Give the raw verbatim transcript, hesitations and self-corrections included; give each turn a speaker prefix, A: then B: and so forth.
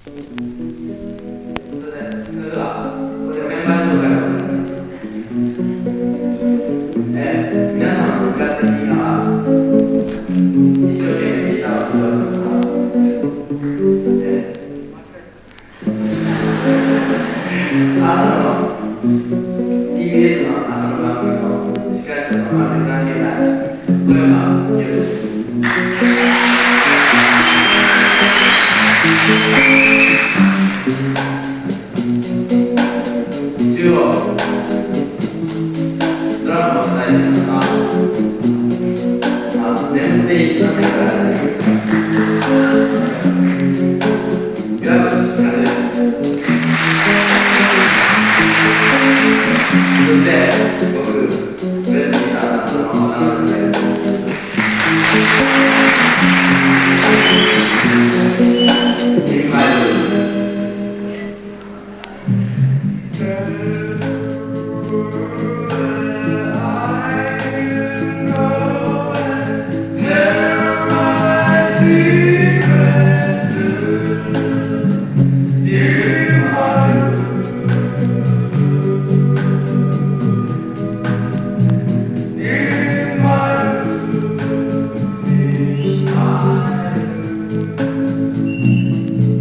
A: それでそれではここでメンバー紹介を行います。えー、皆様の使っていいのは一生懸命ギターを弾いておりますが、えー、朝の ティービーエス の朝の番組の司会者の丸関係ない小山清